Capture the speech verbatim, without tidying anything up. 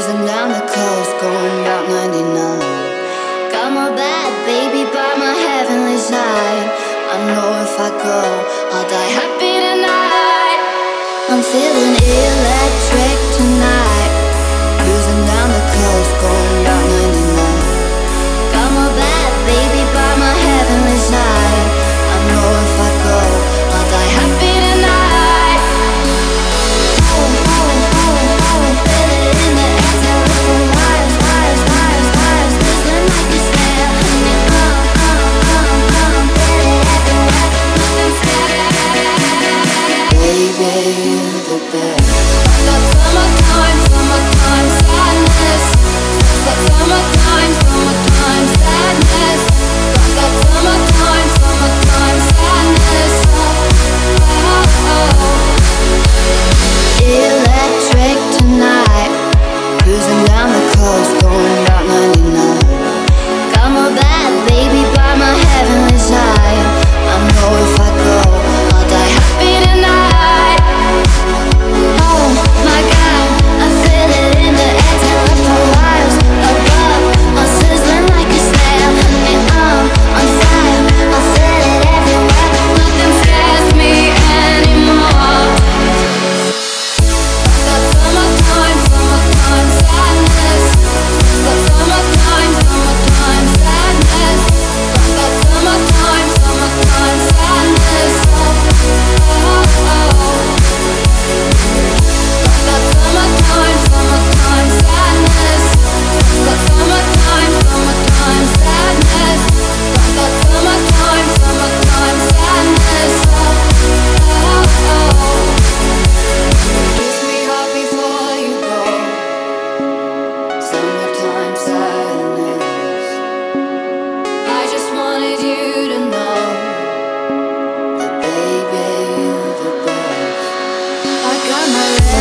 Cruising down the coast, going about ninety-nine. Got my bad baby by my heavenly side. I know if I go, I'll die happy tonight. I'm feeling electric tonight. Cruising down the coast, going about ninety-nine. Got my bad baby by my heavenly side. I know if I go, I'll die happy tonight. Oh, oh, oh, oh, feel it in the air, telephone wires, wires, wires, wires, whistling like a snare. Oh, oh, oh, oh, feel it everywhere, nothing scared. Baby, you're the best. Got summertime, summertime sadness. Got summertime, summertime sadness. Got summertime, summertime sadness. Oh, oh, oh. Electric tonight, cruising down the coast, going about ninety-nine. Got my bad baby by my heavenly side. I know if I go, I'll die happy tonight. Oh my God, I feel it in the air, telephone wires above, I'm sizzling like a snare, and I'm on fire. I feel it everywhere, nothing scares me anymore. Got summertime, summertime sadness. Got summertime, summertime sadness. Got summertime, summertime sadness. Oh, oh, oh. Got summertime, summertime sadness. Got summertime, summertime sadness. Got summertime, summertime sadness. Oh, oh, oh. Kiss me hard before you go. Summertime sadness. I just wanted you to know that baby, you're the best. I got my red